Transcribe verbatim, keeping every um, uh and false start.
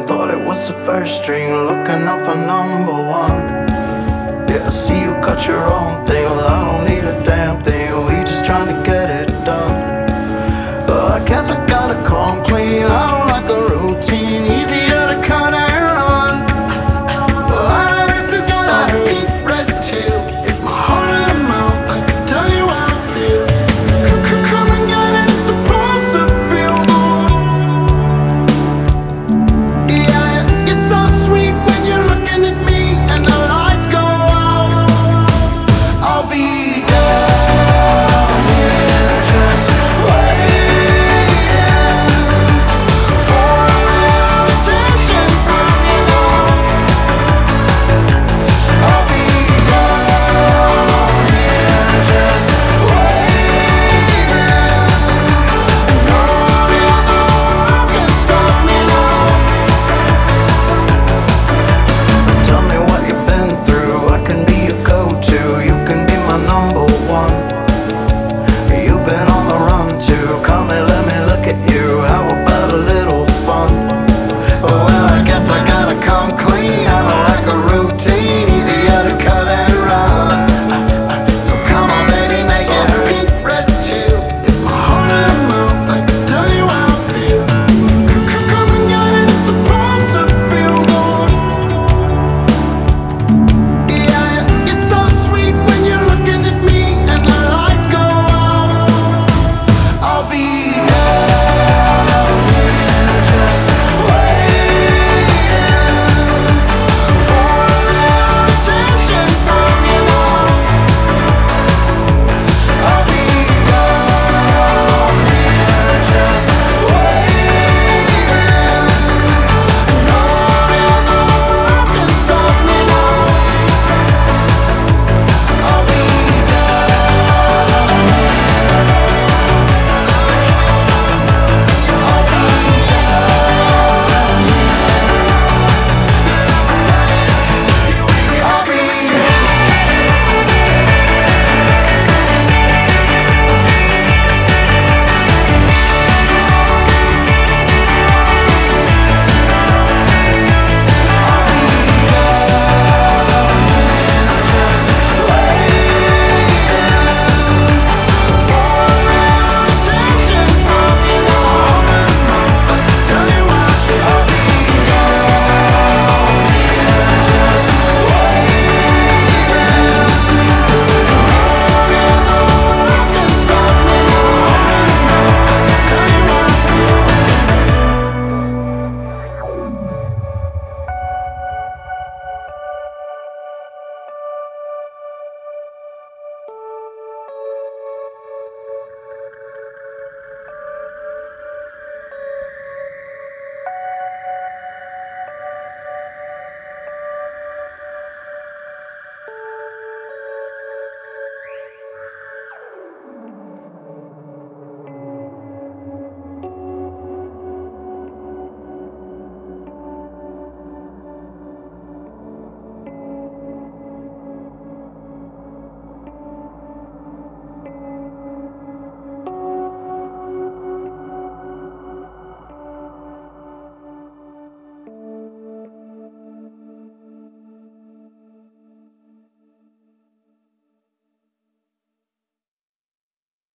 dream. Thought it was the first string, looking out for number one. Yeah, I see you got your own thing. Well, I don't need a damn thing. We just trying to get it done. But I guess I gotta come clean. I don't like